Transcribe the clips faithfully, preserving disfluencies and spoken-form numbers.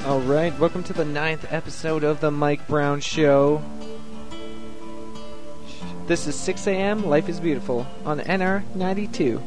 All right, welcome to the ninth episode of the Mike Brown Show. This is six a.m. Life is Beautiful on N R ninety-two.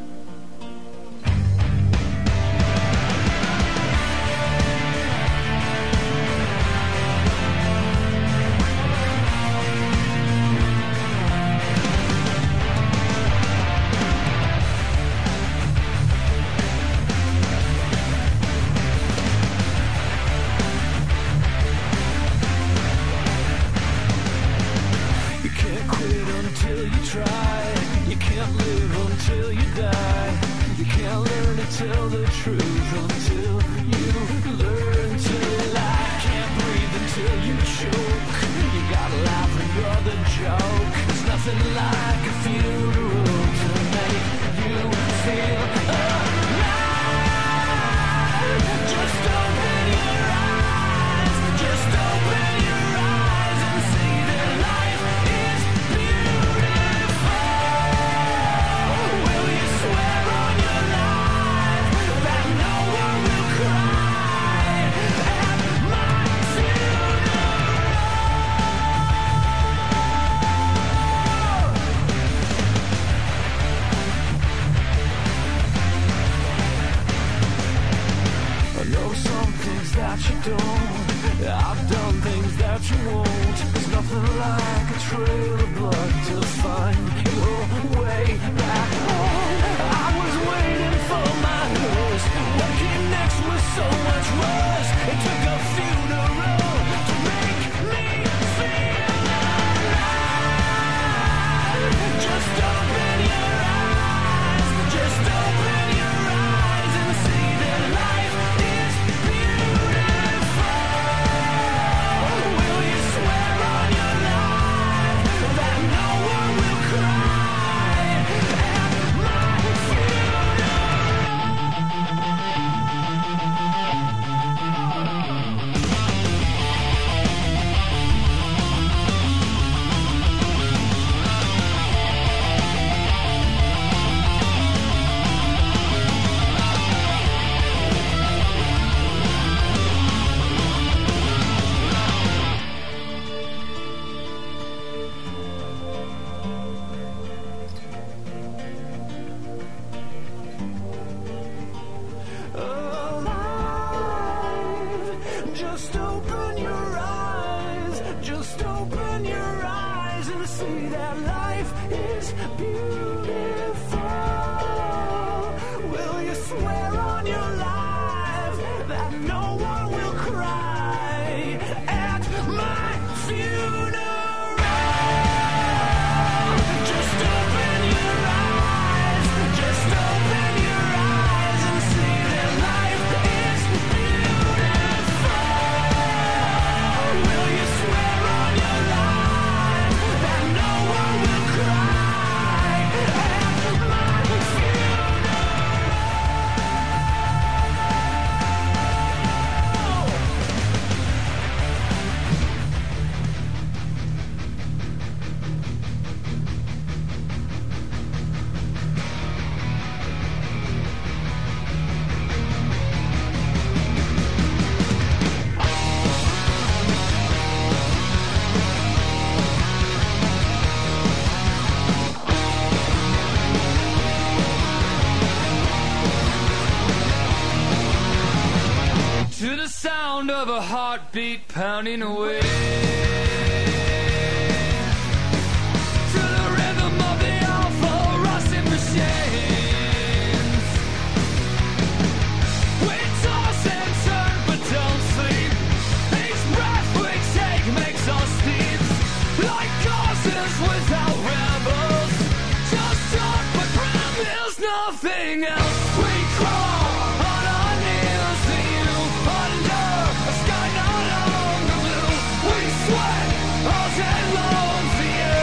Of a heartbeat pounding away to the rhythm of the awful rusting machines. We toss and turn but don't sleep. Each breath we take makes us thieves, like horses without rebels. Just talk but breath, there's nothing else. We crawl on our knees to you under a sky not on the blue. We sweat all day long for you,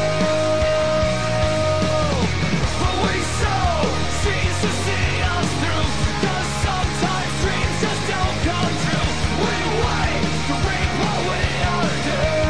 but we so cease to see us through, 'cause sometimes dreams just don't come true. We wait to reap what we are due.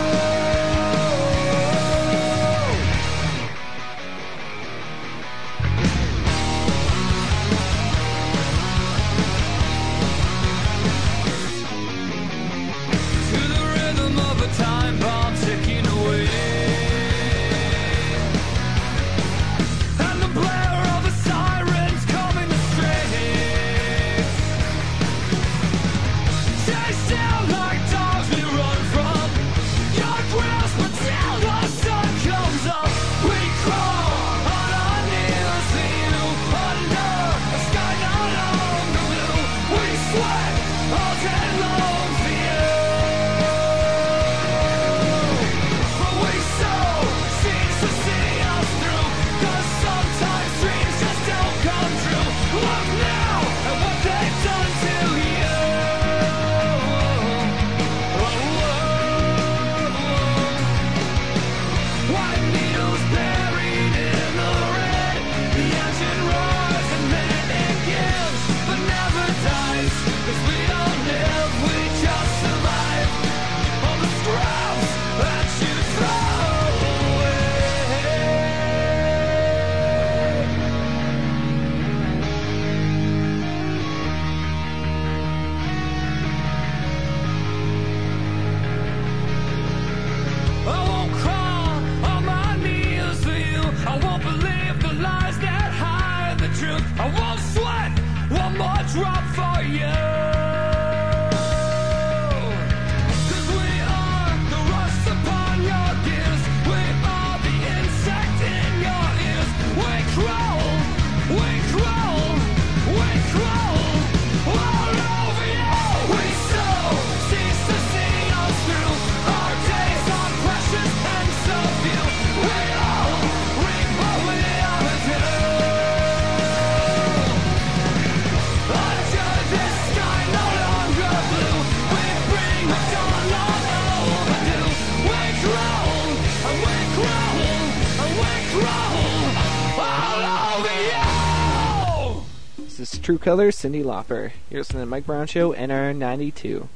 This is True Colors, Cyndi Lauper. You're listening to the Mike Brown Show, N R ninety-two.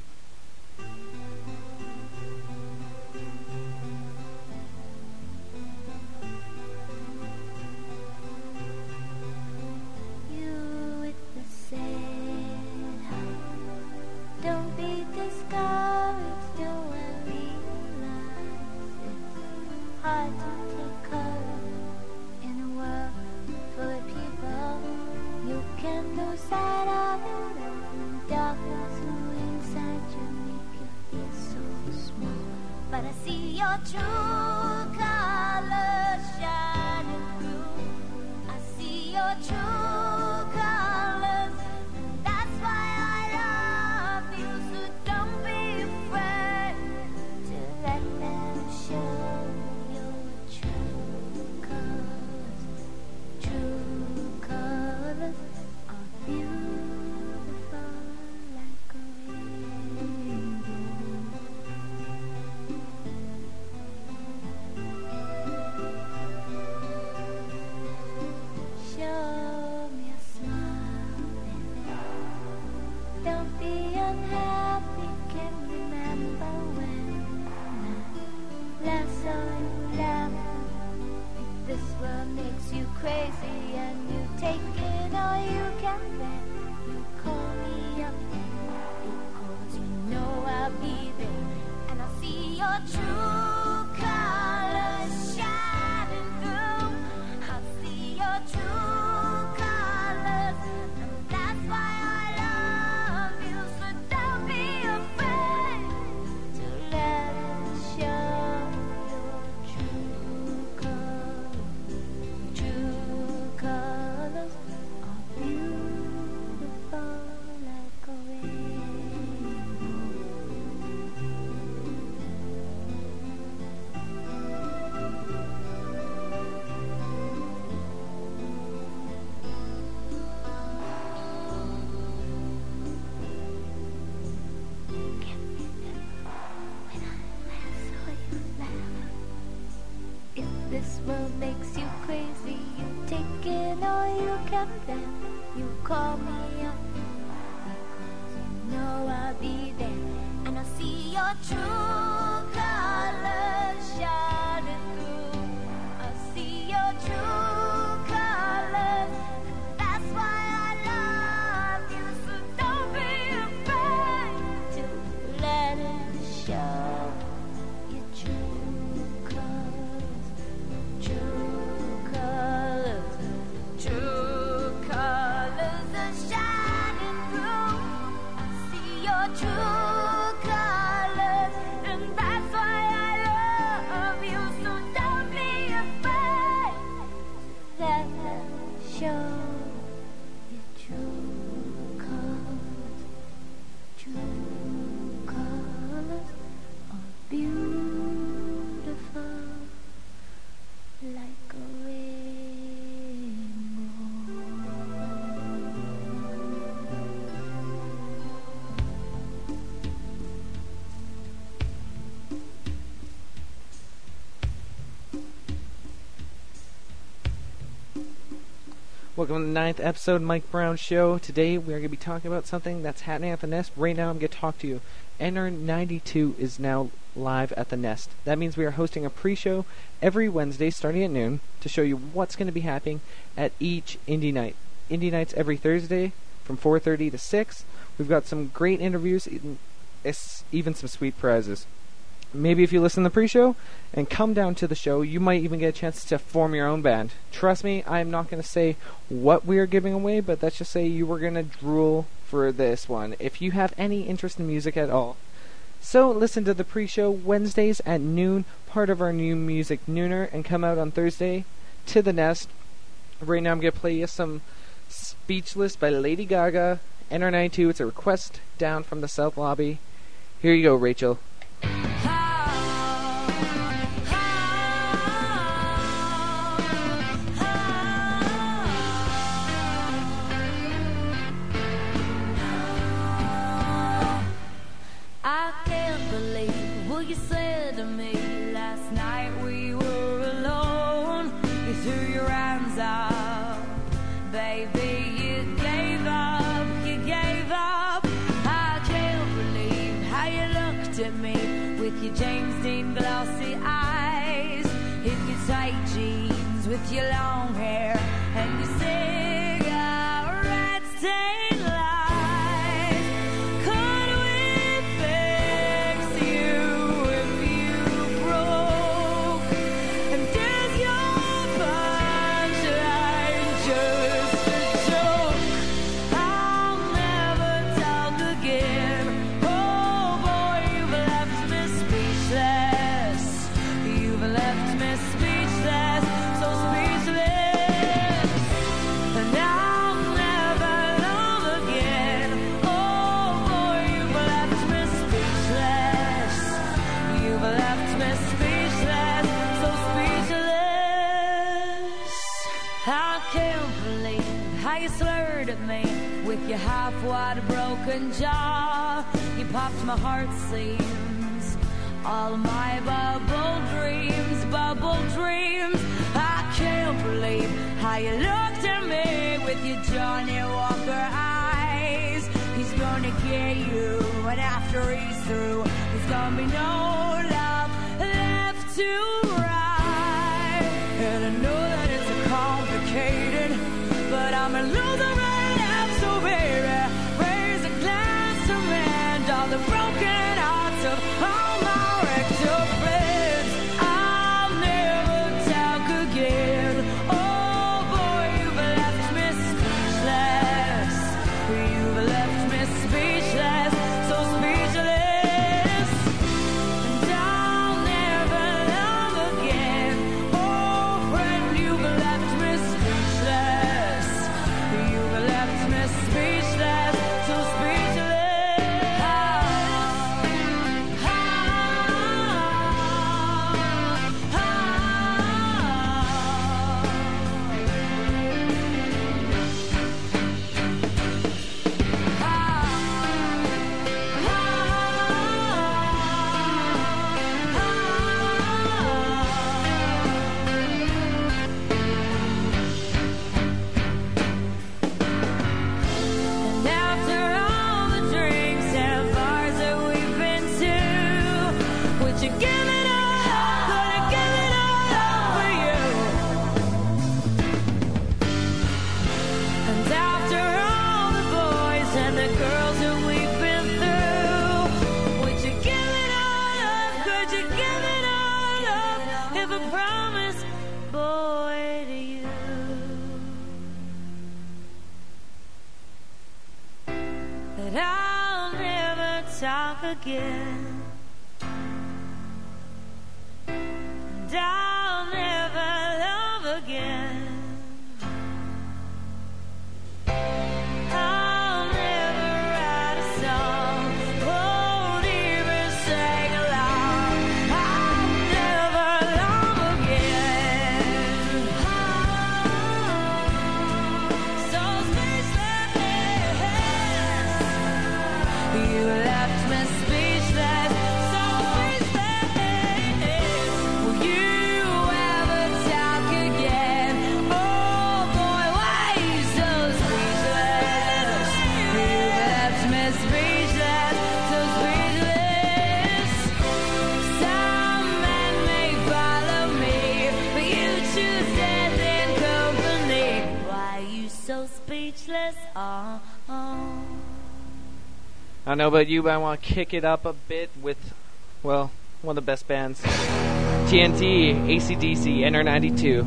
Welcome to the ninth episode of Mike Brown Show. Today we are going to be talking about something that's happening at the Nest. Right now I'm going to talk to you. N R ninety-two is now live at the Nest. That means we are hosting a pre-show every Wednesday starting at noon to show you what's going to be happening at each indie night. Indie nights every Thursday from four thirty to six. We've got some great interviews, even some sweet prizes. Maybe if you listen to the pre-show and come down to the show, you might even get a chance to form your own band. Trust me, I'm not going to say what we are giving away, but let's just say you were going to drool for this one if you have any interest in music at all. So listen to the pre-show Wednesdays at noon, part of our new music nooner, and come out on Thursday to the Nest. Right now I'm going to play you some Speechless by Lady Gaga, N R ninety-two. It's a request down from the South Lobby. Here you go, Rachel. You said to me last night we were alone. You threw your hands up, baby, you gave your James Dean glossy eyes, in your tight jeans with your long hair, and your cigarette stained lies. Could we fix you if you broke? And is your punchline just a joke? I'll never talk again. Oh boy, you've left me speechless. You've left me speechless, so speechless. And I'll never love again. Oh boy, you've left me speechless. You've left me speechless, so speechless. I can't believe how you slurred at me with your half-wide broken jaw. You popped my heart seams, all of my bubble dreams, bubble dreams. I can't believe how you looked at me with your Johnny Walker eyes. He's gonna get you, and after he's through, there's gonna be no love left to ride. And I know that it's complicated, but I'm a loser and I'm so baby. Raise a glass to mend all the broken hearts of all my wrecked up friends. I'll never talk again. Oh boy, you've left me speechless. You've left me speechless, so speechless. And I'll never love again. Oh friend, you've left me speechless. You've left me speechless, so speechless. Ah, ah, ah, And after all the drinks and bars that we've been to, would you give it all? Could I give it all up for you? And after all the boys and the girls that we've been through, would you give it all up? Could you give it all up if I promise, boy, to you that I'll never talk again, and I'll never love again. I'll never write a song, won't even sing along. I'll never love again. So speechless. You left me speechless, so speechless. Will you ever talk again? Oh boy, why you so speechless? You left me speechless, so speechless. Some men may follow me, but you choose death in company. Why you so speechless? Oh, oh. I don't know about you, but I want to kick it up a bit with, well, one of the best bands. T N T, A C D C, Enter ninety-two.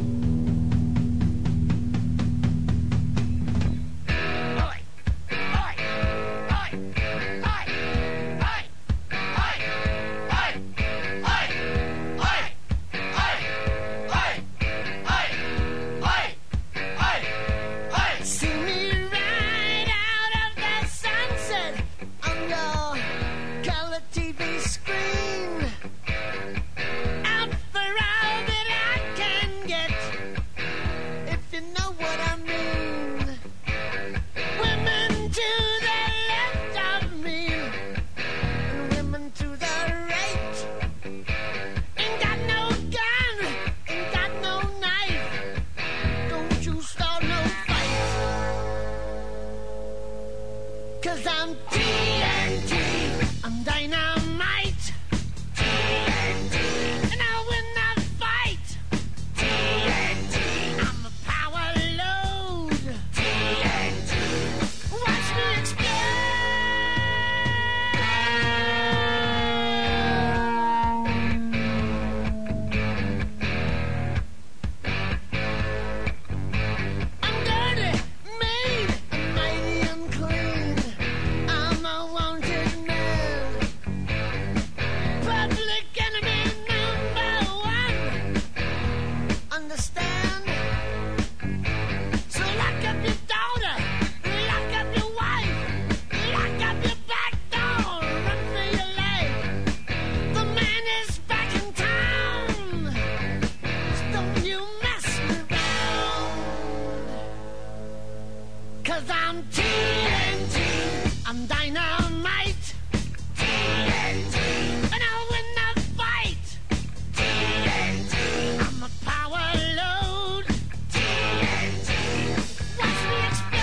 See me right out of the sunset on your color T V screen. Out for all that I can get, if you know what I mean. Women to the left of me, and women to the right. Ain't got no gun, ain't got no knife. Don't you start no fight. 'Cause I'm T N T, I'm dynamite. T Cause I'm T N T, I'm dynamite. T N T, and I'll win the fight. T N T, I'm a power load. T N T, watch me explode.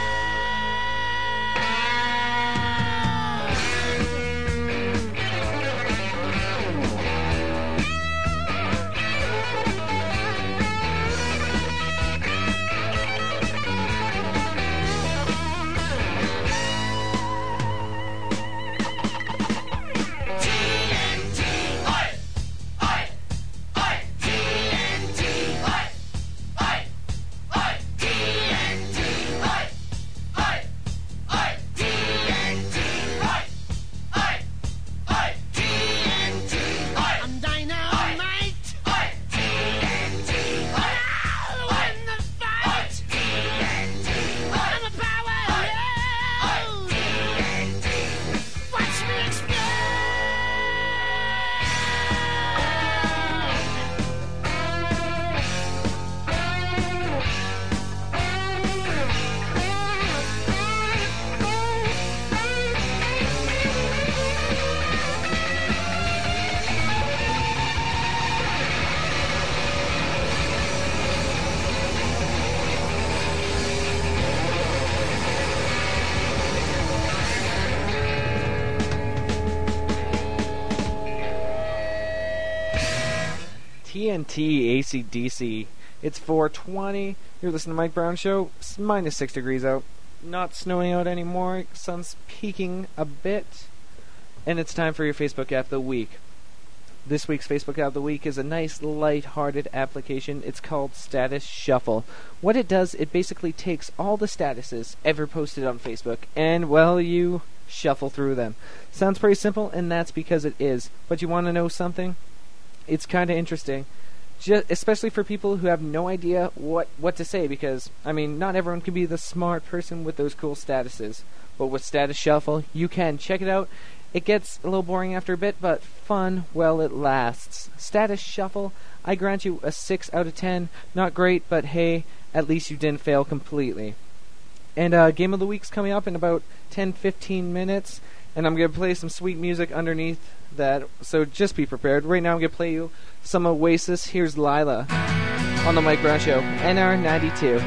T N T A C D C. It's four twenty. You're listening to Mike Brown Show. It's minus six degrees out. Not snowing out anymore. Sun's peaking a bit. And it's time for your Facebook app of the week. This week's Facebook app of the week is a nice, light-hearted application. It's called Status Shuffle. What it does, it basically takes all the statuses ever posted on Facebook, and, well, you shuffle through them. Sounds pretty simple, and that's because it is. But you want to know something? It's kind of interesting, just, especially for people who have no idea what, what to say, because, I mean, not everyone can be the smart person with those cool statuses. But with Status Shuffle, you can. Check it out. It gets a little boring after a bit, but fun while it lasts. Status Shuffle, I grant you a six out of ten. Not great, but hey, at least you didn't fail completely. And uh, Game of the Week's coming up in about ten to fifteen minutes, and I'm going to play some sweet music underneath that, so just be prepared. Right now I'm going to play you some Oasis. Here's Lila on the Mike Brown Show, N R ninety-two.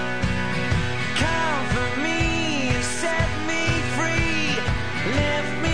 Come for me, set me free, lift me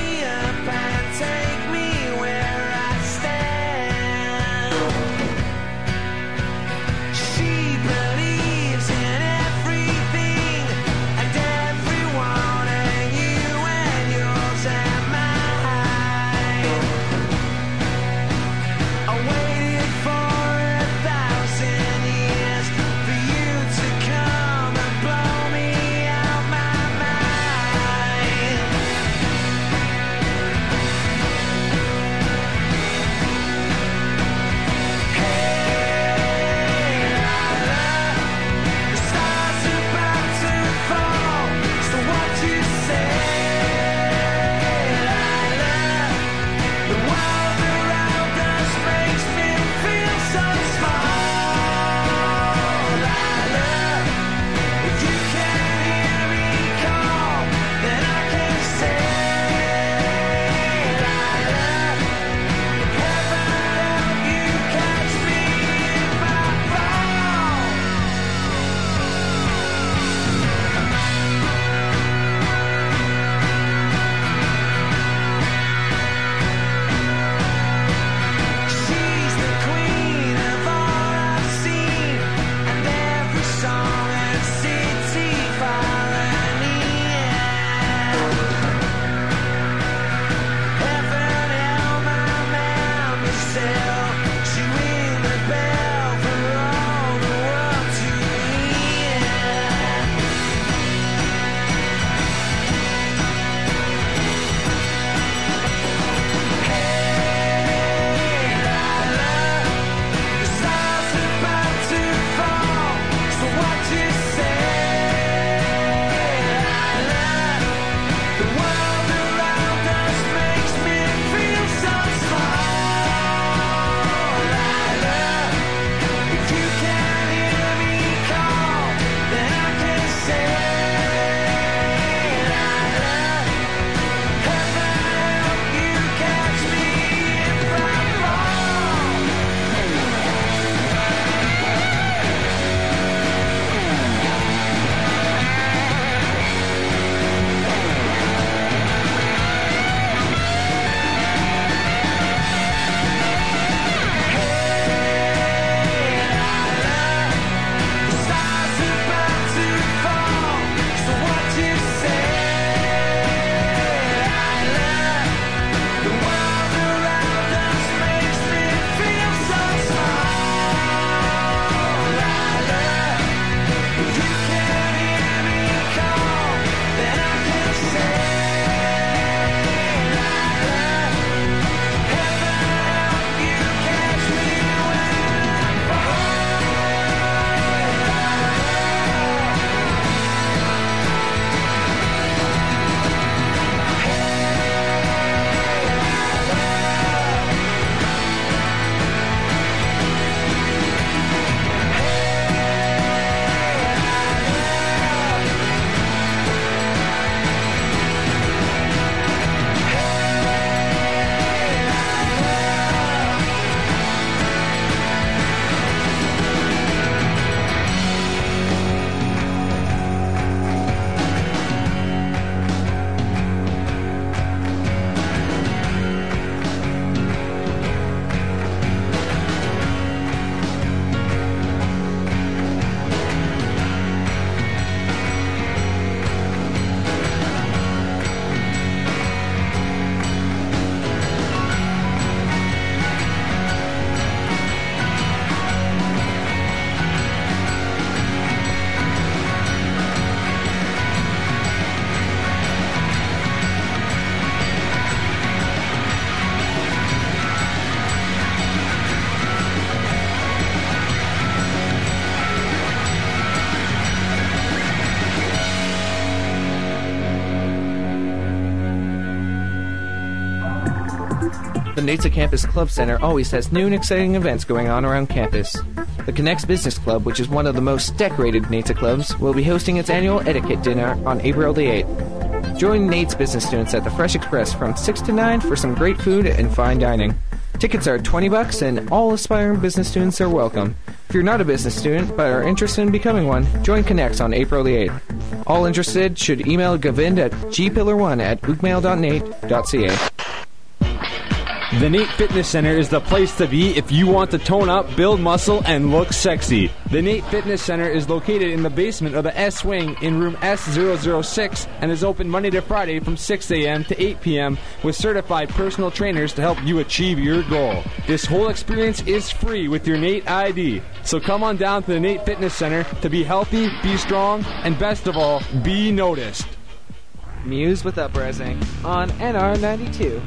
The Nate's Campus Club Center always has new and exciting events going on around campus. The Connects Business Club, which is one of the most decorated Nate's clubs, will be hosting its annual etiquette dinner on April the eighth. Join Nate's business students at the Fresh Express from six to nine for some great food and fine dining. Tickets are twenty bucks and all aspiring business students are welcome. If you're not a business student but are interested in becoming one, join Connects on April the eighth. All interested should email Govind at g pillar one at ookmail dot nate dot c a. The Nate Fitness Center is the place to be if you want to tone up, build muscle, and look sexy. The Nate Fitness Center is located in the basement of the S Wing in room S zero zero six and is open Monday to Friday from six a.m. to eight p.m. with certified personal trainers to help you achieve your goal. This whole experience is free with your Nate I D. So come on down to the Nate Fitness Center to be healthy, be strong, and best of all, be noticed. Muse with Uprising on N R ninety-two.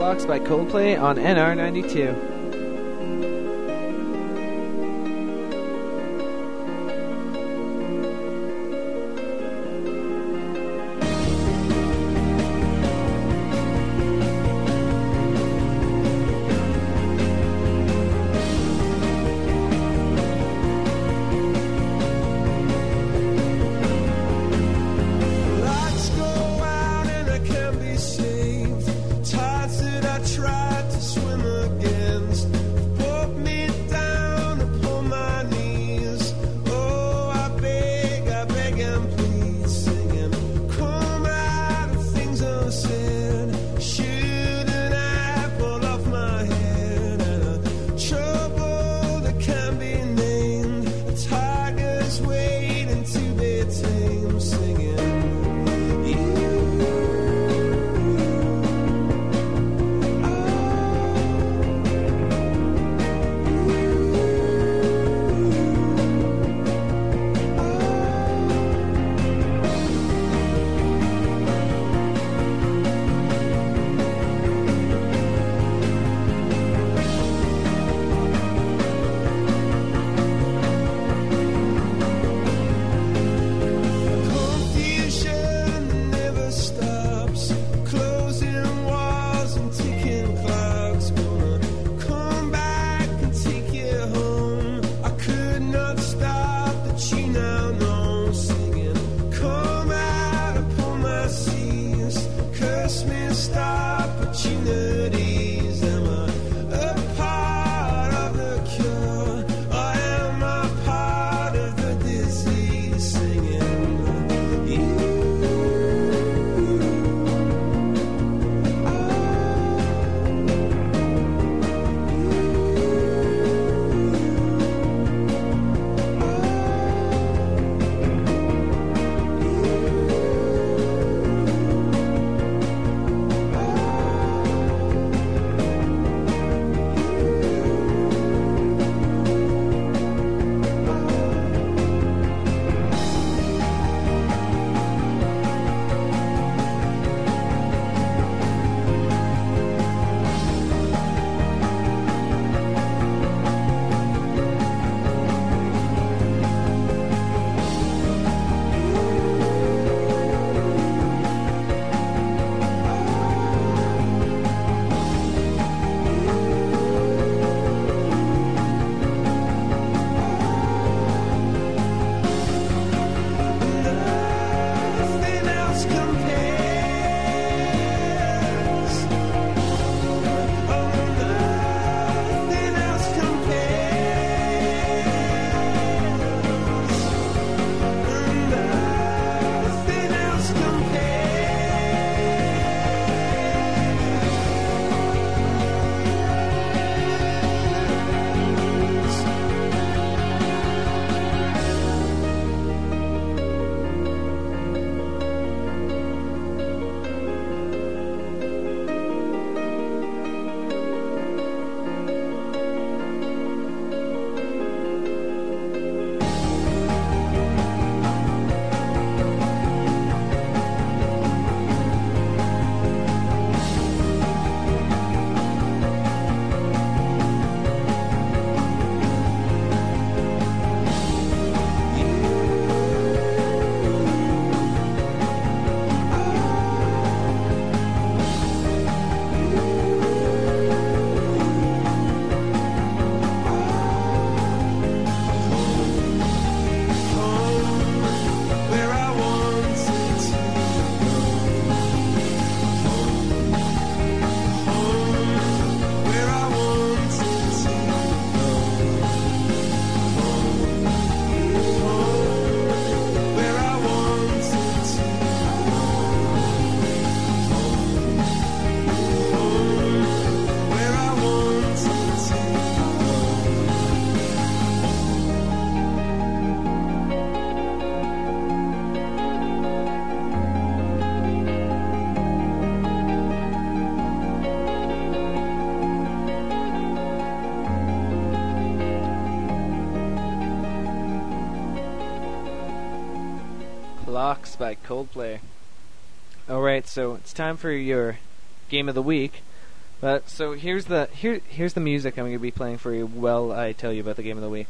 Clocks by Coldplay on N R ninety-two. Lights go out and I can't be saved. Tides that I tried to swim against pulled me down upon my knees. Oh, I beg, I beg and please, singing, come out of things unsaid. Shouldn't I pull off my head? And a trouble that can't be named. A tiger's waiting to be tamed, singing. Confusion never stops. Closing walls and ticking clocks. Gonna come back and take you home. I could not stop that you now know. Singing, come out upon my seas. Curse missed opportunities. Am I a part of the cure? Or am I part of the disease? Singing, nothing else compares. Oh, nothing else compares. Nothing else where I wanted to go. Home, where I wanted to go. Home, where I wanted to go. Home, where I wanted to go. Clocks by Coldplay. Alright, so it's time for your game of the week. But so here's the here here's the music I'm going to be playing for you while I tell you about the game of the week.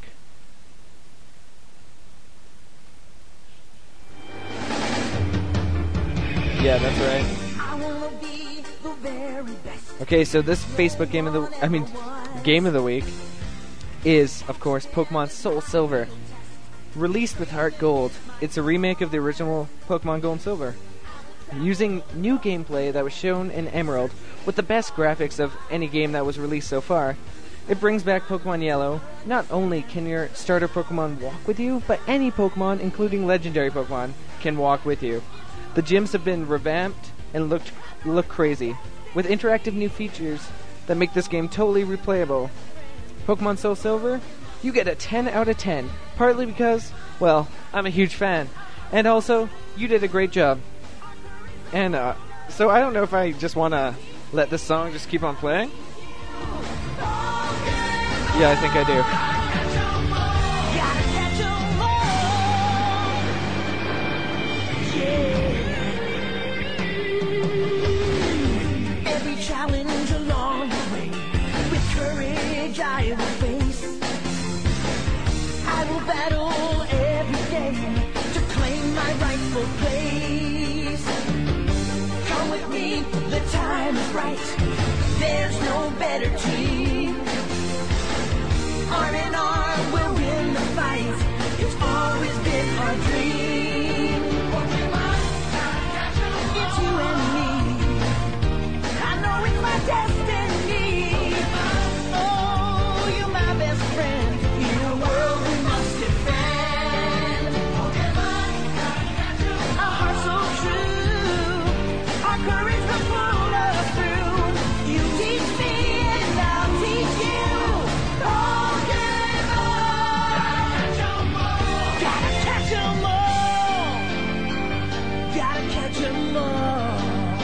Yeah, that's right. I wanna be the very best. Okay, so this Facebook game of the I mean game of the week is of course Pokemon Soul Silver. Released with Heart Gold, it's a remake of the original Pokemon Gold and Silver, using new gameplay that was shown in Emerald with the best graphics of any game that was released so far. It brings back Pokemon Yellow. Not only can your starter Pokemon walk with you, but any Pokemon, including legendary Pokemon, can walk with you. The gyms have been revamped and looked look crazy, with interactive new features that make this game totally replayable. Pokemon Soul Silver, you get a ten out of ten, partly because, well, I'm a huge fan, and also, you did a great job. And, uh, so I don't know if I just want to let this song just keep on playing. Yeah, I think I do. Gotta catch 'em all. Yeah. Every challenge along the way, with courage I will face. I will battle every day to claim my rightful place. Come with me, the time is right. There's no better team. Arm in arm, we'll win the fight. It's always been our dream. It's you and me. I know it's my destiny. Oh, you're my best friend. In a world we must defend. Our hearts so true. Our courage will pull us through. You teach me and I'll teach you. Gotta catch 'em all. Gotta catch 'em all.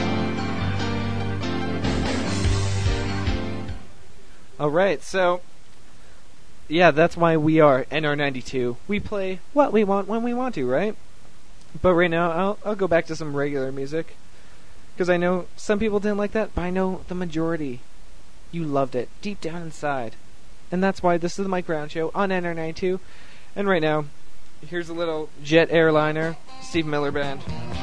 Alright, so, yeah, that's why we are N R ninety-two. We play what we want when we want to, right? But right now, I'll, I'll go back to some regular music. Because I know some people didn't like that, but I know the majority, you loved it, deep down inside. And that's why this is the Mike Brown Show on N R ninety-two. And right now, here's a little Jet Airliner, Steve Miller Band.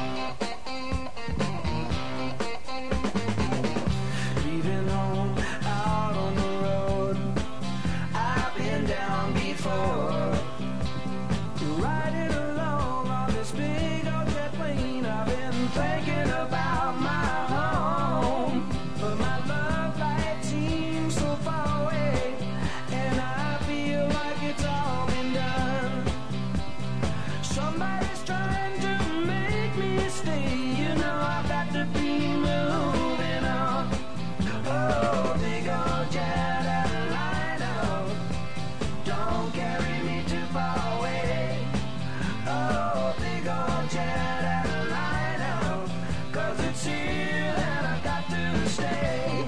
Leaving home out on the road, I've been down before. Riding along on this big old jet plane, I've been thinking about my home. But my love life seems so far away, and I feel like it's all been done. Somebody's trying to make me stay. You know I've got to be moving on. Oh, big old jet airliner, don't carry me too far away. Oh, big old jet airliner, 'cause it's here and I've got to stay.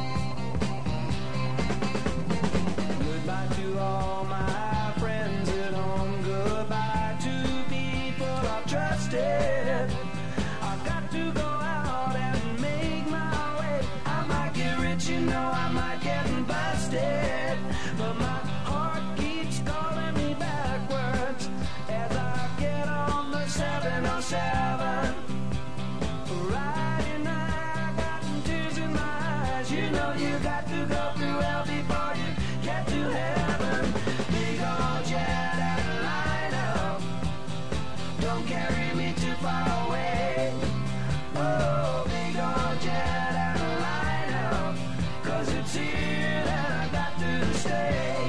Goodbye to all my friends at home. Goodbye to people I've trusted. I've got to go out and make my way. I might get rich, you know, I might get busted. But my heart keeps calling me backwards as I get on the seven oh seven. Riding high, I got tears in my eyes. You know you got to go through hell before you get to heaven. Big old jet airliner, don't carry me too far away. Oh, big old jet airliner, 'cause it's here and I got to stay.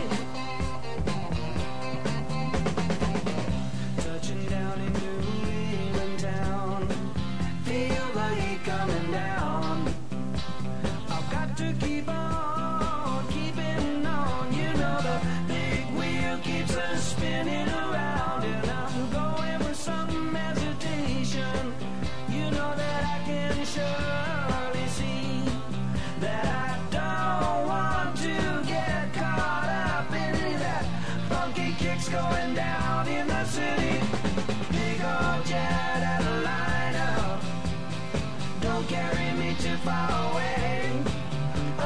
Touching down in New England town, feel the heat coming down. I've got to keep on, keeping on. You know the big wheel keeps us spinning around, and I'm going with some hesitation. You know that I can surely see that I don't want to get caught up in that funky kicks going down in the city. Big old jet airliner, don't carry me too far away.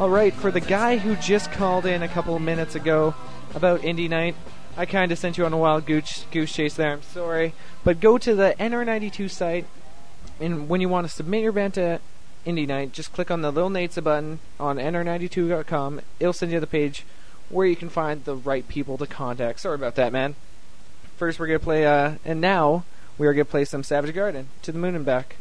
Alright, for the guy who just called in a couple of minutes ago about Indie Night, I kind of sent you on a wild goose, goose chase there, I'm sorry. But go to the N R ninety-two site, and when you want to submit your band to Indie Night, just click on the Lil Nate's button on N R ninety-two dot com. It'll send you the page where you can find the right people to contact. Sorry about that, man. First, we're going to play, uh, and now, we are going to play some Savage Garden, To the Moon and Back.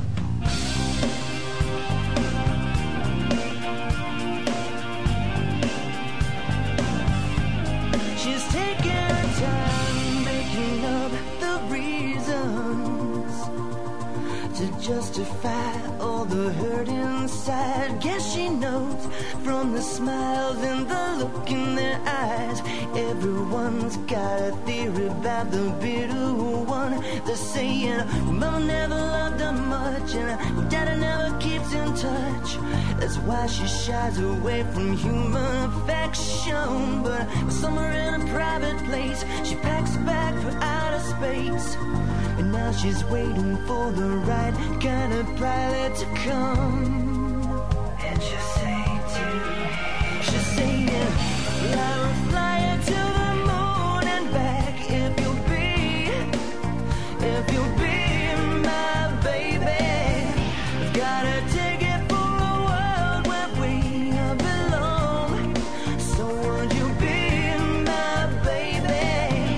She's taking her time making up the reasons to justify all the hurt inside. Guess she knows from the smiles and the look in their eyes. Everyone's got a theory about the bitter one. They're saying Mama never loved her much and Daddy never keeps in touch. That's why she shies away from human affection. But somewhere in a private place, she packs a bag for outer space. And now she's waiting for the right kind of pilot to come. And she'll say to she'll say, yeah, I will fly her to the moon and back if you'll be, if you'll be my baby. I've got a ticket for a world where we belong. So would you be my baby?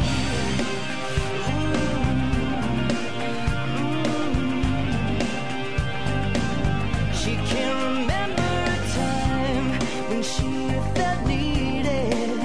She can remember a time when she felt needed.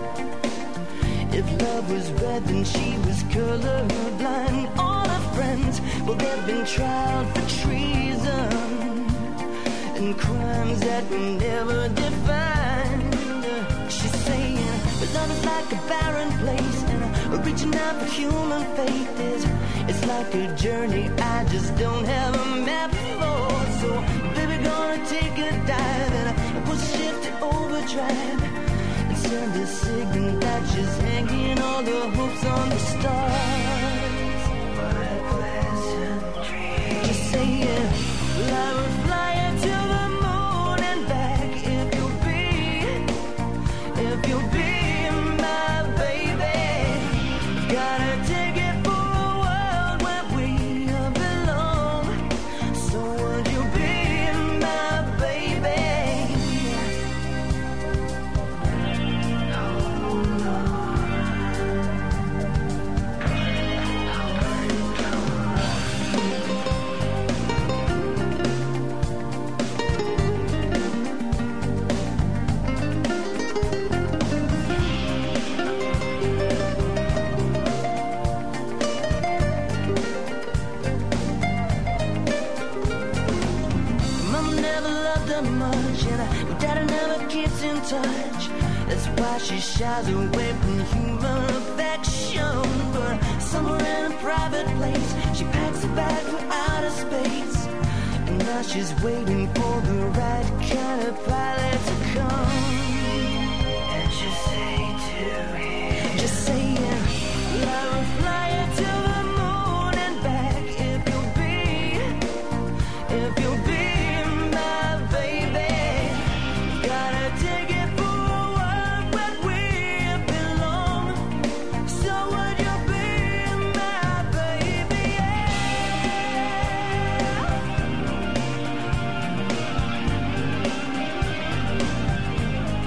If love was red, then she was colorblind. All her friends, well, they've been tried for treason and crimes that were never defined. She's saying, but love is like a barren place, and reaching out for human faith is, it's like a journey I just don't have a map for. So, baby, gonna take a dive and put shift to overdrive and send a signal that she's hanging all the hopes on the stars. What a pleasant dream. Just saying, well, I will fly her to the moon and back if you'll be, if you'll be my baby. Got a ticket for a world where we belong. So would you be my baby? Mama never loved her much, and her daddy never keeps in touch. That's why she shies away from human affection. But somewhere in a private place, she packs a bag for outer space. And now she's waiting for the right kind of pilot to come. And she'll say to him, just saying, I will fly her to the moon and back if you'll be, if you'll be my baby. Got a ticket for a world where we belong. So would you be my baby? Yeah.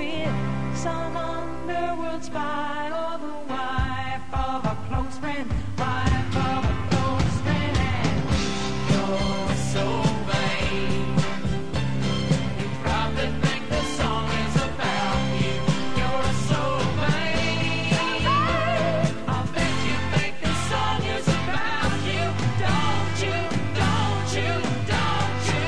with some underworld spy or the wife of a close friend, wife of a close friend. And you're so vain. You probably think the song is about you. You're so vain. I'll bet you think the song is about you. Don't you, don't you, don't you?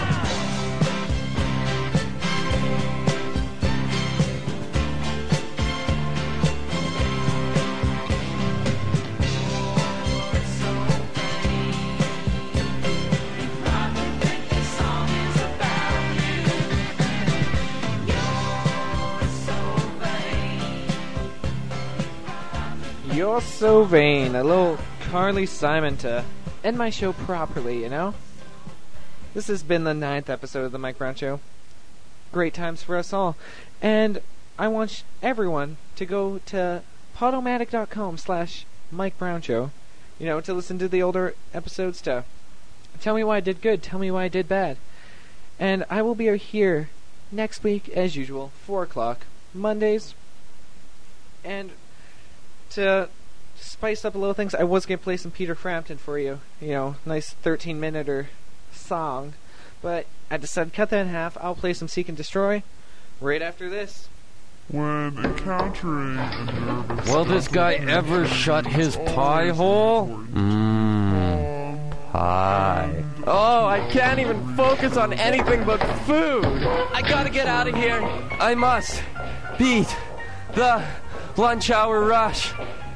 You're so vain. A little Carly Simon to end my show properly, you know? This has been the ninth episode of The Mike Brown Show. Great times for us all. And I want sh- everyone to go to podomatic.com slash Mike Brown Show, you know, to listen to the older episodes, to tell me why I did good, tell me why I did bad. And I will be here next week, as usual, four o'clock, Mondays. And to spice up a little things, I was going to play some Peter Frampton for you. You know, nice thirteen minute or song. But I decided to cut that in half. I'll play some Seek and Destroy right after this. When encountering a nervous... Will this guy ever shut his pie hole? Mmm. Pie. Oh, I can't even focus on anything but food. I gotta get out of here. I must beat the lunch hour rush.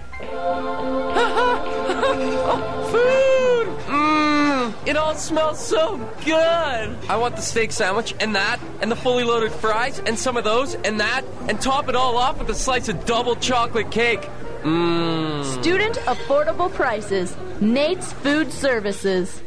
Oh, food! Mmm, it all smells so good. I want the steak sandwich and that, and the fully loaded fries, and some of those, and that, and top it all off with a slice of double chocolate cake. Mmm. Student affordable prices. Nate's Food Services.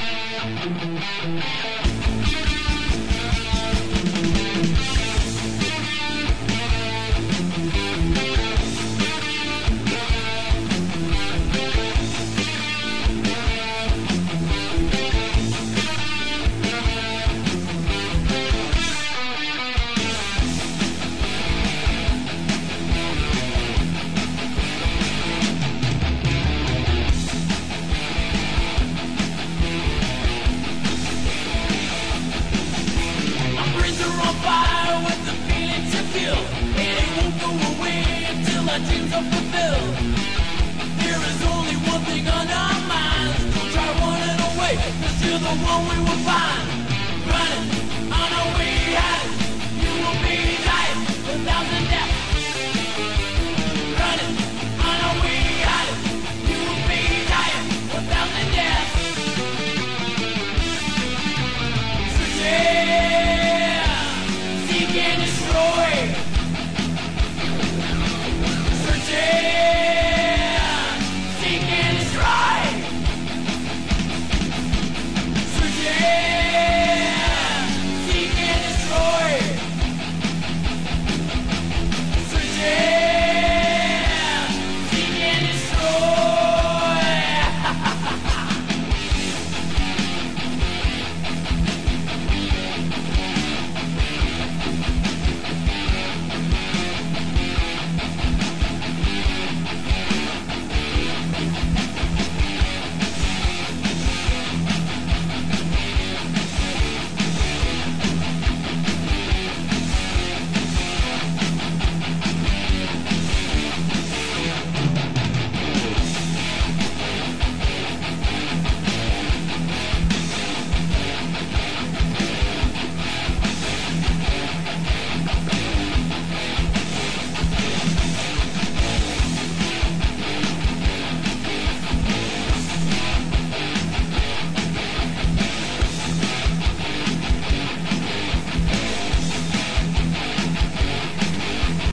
My brains are on fire with the feeling to feel, and it won't go away until our dreams are fulfilled. There is only one thing on our minds. Don't try running away, cause you're the one we will find. Running on our way out, you will be dying a thousand deaths. Running on our way out, you will be dying a thousand deaths. Searching